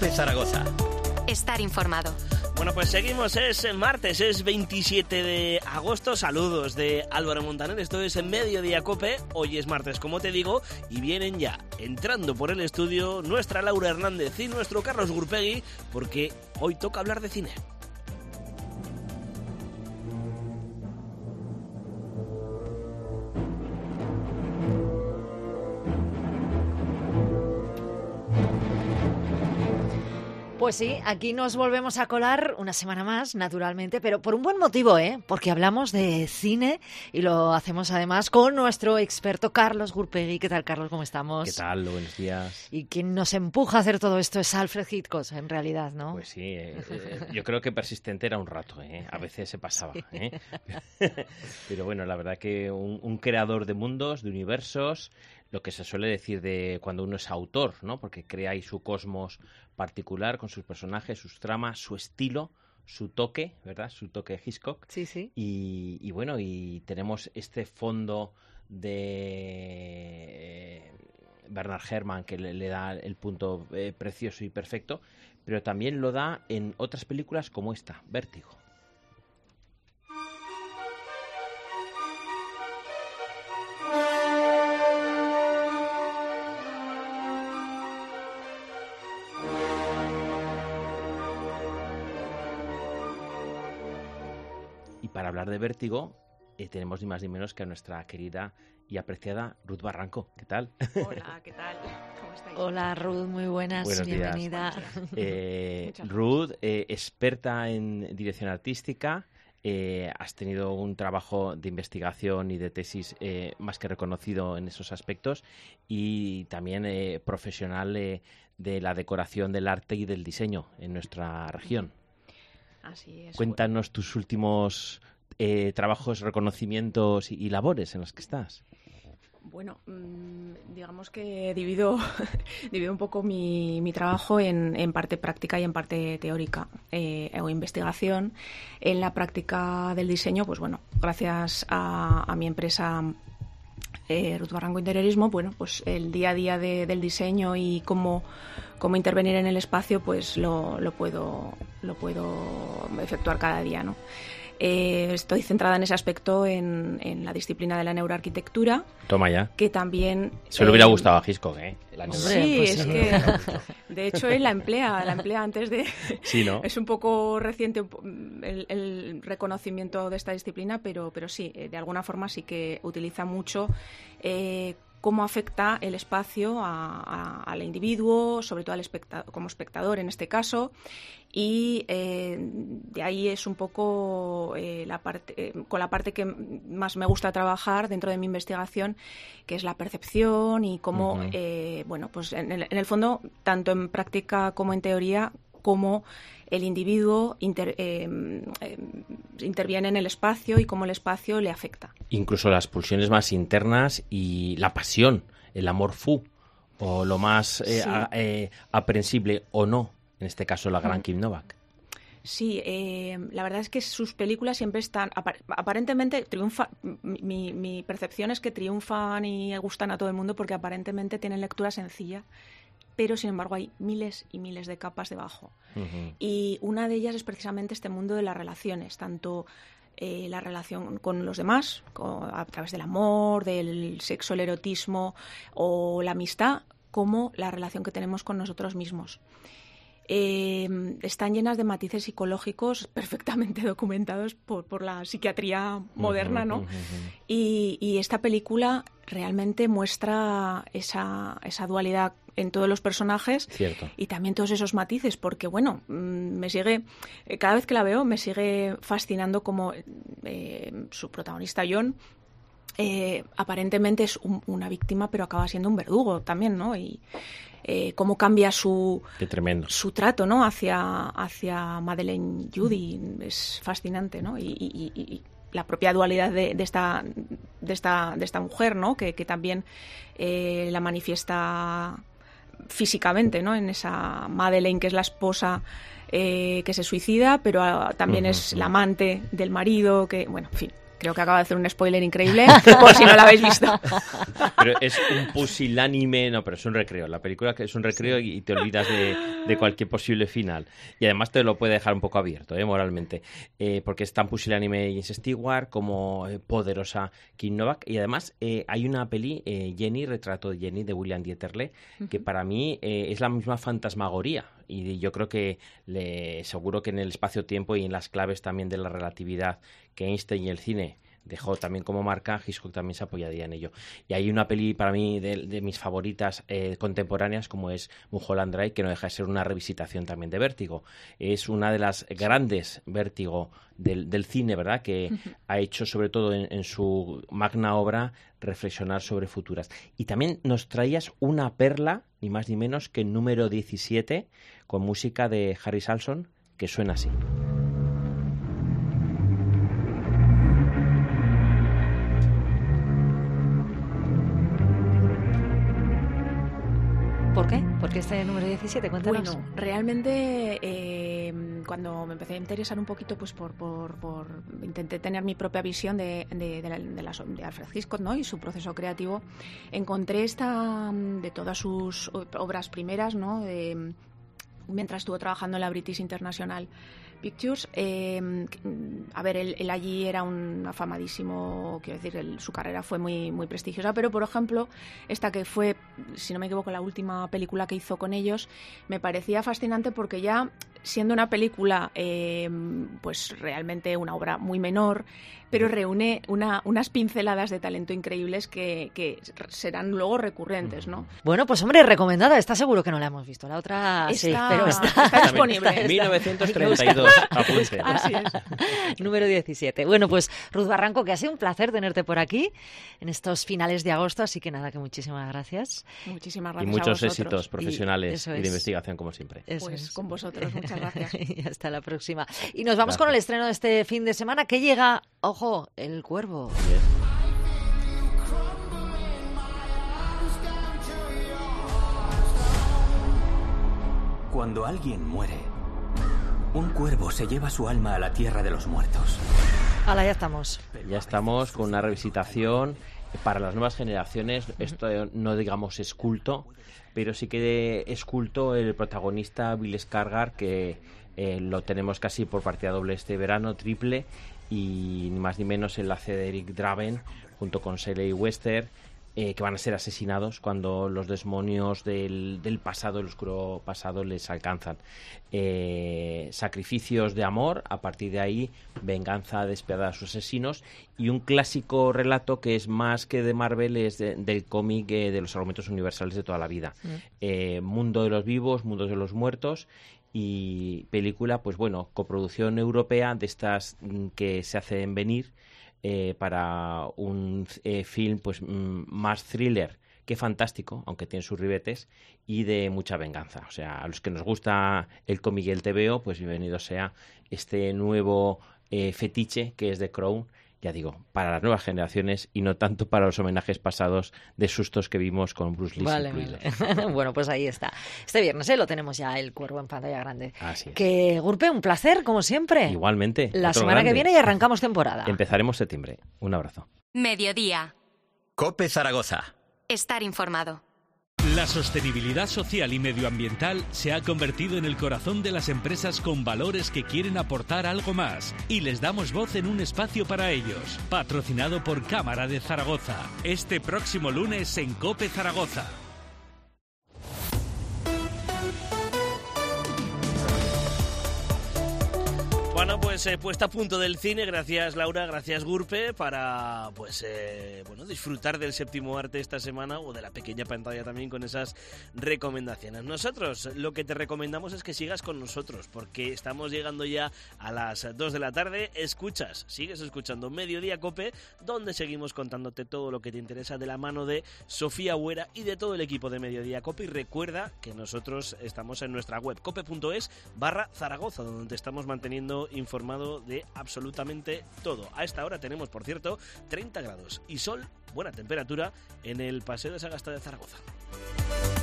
COPE Zaragoza. Estar informado. Bueno, pues seguimos, es martes, es 27 de agosto, saludos de Álvaro Montaner, esto es en Mediodía COPE, hoy es martes como te digo, y vienen ya, entrando por el estudio, nuestra Laura Hernández y nuestro Carlos Gurpegui, porque hoy toca hablar de cine. Pues sí, aquí nos volvemos a colar una semana más, naturalmente, pero por un buen motivo, porque hablamos de cine y lo hacemos además con nuestro experto Carlos Gurpegui. ¿Qué tal, Carlos? ¿Cómo estamos? ¿Qué tal? Buenos días. Y quien nos empuja a hacer todo esto es Alfred Hitchcock, en realidad, ¿no? Pues sí, yo creo que persistente era un rato, a veces se pasaba. Sí. Pero bueno, la verdad que un creador de mundos, de universos, lo que se suele decir de cuando uno es autor, ¿no? Porque crea ahí su cosmos particular con sus personajes, sus tramas, su estilo, su toque, ¿verdad? Su toque Hitchcock. Sí, sí. Y bueno, y tenemos este fondo de Bernard Herrmann que le da el punto precioso y perfecto, pero también lo da en otras películas como esta, Vértigo. Para hablar de Vértigo, tenemos ni más ni menos que a nuestra querida y apreciada Ruth Barranco. ¿Qué tal? Hola, ¿qué tal? ¿Cómo estáis? Hola, Ruth, muy buenas. Buenos bienvenida. Ruth, experta en dirección artística, has tenido un trabajo de investigación y de tesis más que reconocido en esos aspectos y también profesional de la decoración del arte y del diseño en nuestra región. Así es. Cuéntanos tus últimos trabajos, reconocimientos y labores en los que estás. Bueno, digamos que divido un poco mi trabajo en parte práctica y en parte teórica o investigación. En la práctica del diseño, pues bueno, gracias a mi empresa Ruth Barranco Interiorismo, bueno, pues el día a día del diseño y cómo intervenir en el espacio, pues lo puedo efectuar cada día, ¿no? Estoy centrada en ese aspecto en la disciplina de la neuroarquitectura. Toma ya. Que también... Se le hubiera gustado a Hitchcock, la sí, pues es que... De hecho, él la emplea antes de... Sí, ¿no? Es un poco reciente el reconocimiento de esta disciplina, pero sí, de alguna forma sí que utiliza mucho cómo afecta el espacio al individuo, sobre todo como espectador en este caso, y de ahí es un poco con la parte que más me gusta trabajar dentro de mi investigación, que es la percepción y cómo, bueno, pues en el fondo, tanto en práctica como en teoría, cómo el individuo interviene en el espacio y cómo el espacio le afecta. Incluso las pulsiones más internas y la pasión, el amor fou, o lo más aprensible o no, en este caso la gran Kim Novak. Sí, la verdad es que sus películas siempre están... Aparentemente triunfan... Mi percepción es que triunfan y gustan a todo el mundo porque aparentemente tienen lectura sencilla, pero sin embargo hay miles y miles de capas debajo. Y una de ellas es precisamente este mundo de las relaciones, tanto la relación con los demás, a través del amor, del sexo, el erotismo o la amistad, como la relación que tenemos con nosotros mismos. Están llenas de matices psicológicos perfectamente documentados por la psiquiatría moderna, ¿no? Y esta película realmente muestra esa dualidad en todos los personajes. Cierto. Y también todos esos matices, porque bueno, cada vez que la veo me sigue fascinando como su protagonista John aparentemente es una víctima, pero acaba siendo un verdugo también, ¿no? Y cómo cambia su trato, ¿no? hacia Madeleine Judy es fascinante, ¿no? Y la propia dualidad de esta mujer, ¿no? Que también la manifiesta físicamente, ¿no? En esa Madeleine, que es la esposa que se suicida, pero también es la amante del marido, que, bueno, en fin, Creo que acaba de hacer un spoiler increíble, por si no lo habéis visto. Pero es un pusilánime, no, pero es un recreo. La película que es un recreo y te olvidas de cualquier posible final. Y además te lo puede dejar un poco abierto, moralmente. Porque es tan pusilánime James Stewart como poderosa Kim Novak. Y además hay una peli, Jenny, Retrato de Jenny, de William Dieterle, que para mí es la misma fantasmagoría. Y yo creo que seguro que en el espacio-tiempo y en las claves también de la relatividad que Einstein y el cine dejó también como marca, Hitchcock también se apoyaría en ello. Y hay una peli para mí de mis favoritas contemporáneas, como es Mulholland Drive, que no deja de ser una revisitación también de Vértigo. Es una de las grandes Vértigo del cine, ¿verdad?, que ha hecho, sobre todo en su magna obra, reflexionar sobre futuras. Y también nos traías una perla, ni más ni menos que el número 17, con música de Harry Salson, que suena así. ¿Por qué? ¿Por qué este número 17? Cuéntanos. Bueno, realmente cuando me empecé a interesar un poquito, pues intenté tener mi propia visión de Alfred Hitchcock, ¿no?, y su proceso creativo. Encontré de todas sus obras primeras, ¿no?, mientras estuvo trabajando en la British International Pictures. A ver, él allí era un afamadísimo, quiero decir, su carrera fue muy, muy prestigiosa, pero por ejemplo, esta que fue, si no me equivoco, la última película que hizo con ellos, me parecía fascinante porque ya siendo una película, pues realmente una obra muy menor, pero reúne unas pinceladas de talento increíbles que serán luego recurrentes, ¿no? Bueno, pues hombre, recomendada. Está seguro que no la hemos visto. La otra sí, pero está disponible. Está. 1932, apunte. Así es. Número 17. Bueno, pues Ruth Barranco, que ha sido un placer tenerte por aquí en estos finales de agosto, así que nada, que muchísimas gracias. Muchísimas gracias. Y muchos a vosotros. éxitos profesionales y de investigación, como siempre. Pues con vosotros, muchas gracias. Y hasta la próxima. Y nos vamos con el estreno de este fin de semana, que llega, ojo, El Cuervo. Yes. Cuando alguien muere, un cuervo se lleva su alma a la tierra de los muertos. Hala, ya estamos. Ya estamos con una revisitación para las nuevas generaciones. Esto no digamos es culto, pero sí que es culto el protagonista Bill Skarsgård, que lo tenemos casi por partida doble este verano, triple, y ni más ni menos el hace de Eric Draven junto con Shelley Wester, que van a ser asesinados cuando los demonios del pasado, el oscuro pasado, les alcanzan. Sacrificios de amor, a partir de ahí venganza despiadada a sus asesinos, y un clásico relato que es más que de Marvel, es del cómic de los argumentos universales de toda la vida. Mundo de los vivos, mundo de los muertos, y película, pues bueno, coproducción europea de estas que se hacen venir para un film pues más thriller que fantástico, aunque tiene sus ribetes, y de mucha venganza. O sea, a los que nos gusta el cómic y el TVO, pues bienvenido sea este nuevo fetiche que es The Crown, ya digo, para las nuevas generaciones y no tanto para los homenajes pasados de sustos que vimos con Bruce Lee incluidos. Vale. Bueno, pues ahí está. Este viernes lo tenemos ya, El Cuervo en pantalla grande. Así es. Que, Gurpe, un placer, como siempre. Igualmente. La semana que viene y arrancamos temporada. Empezaremos septiembre. Un abrazo. Mediodía. COPE Zaragoza. Estar informado. La sostenibilidad social y medioambiental se ha convertido en el corazón de las empresas con valores que quieren aportar algo más, y les damos voz en un espacio para ellos. Patrocinado por Cámara de Zaragoza. Este próximo lunes en COPE Zaragoza. Bueno, pues puesta a punto del cine, gracias Laura, gracias Gurpe, para disfrutar del séptimo arte esta semana, o de la pequeña pantalla también, con esas recomendaciones. Nosotros lo que te recomendamos es que sigas con nosotros, porque estamos llegando ya a las 2 de la tarde. Sigues escuchando Mediodía Cope, donde seguimos contándote todo lo que te interesa de la mano de Sofía Huera y de todo el equipo de Mediodía Cope. Y recuerda que nosotros estamos en nuestra web cope.es/Zaragoza, donde te estamos manteniendo informado de absolutamente todo. A esta hora tenemos, por cierto, 30 grados y sol, buena temperatura en el Paseo de Sagasta de Zaragoza.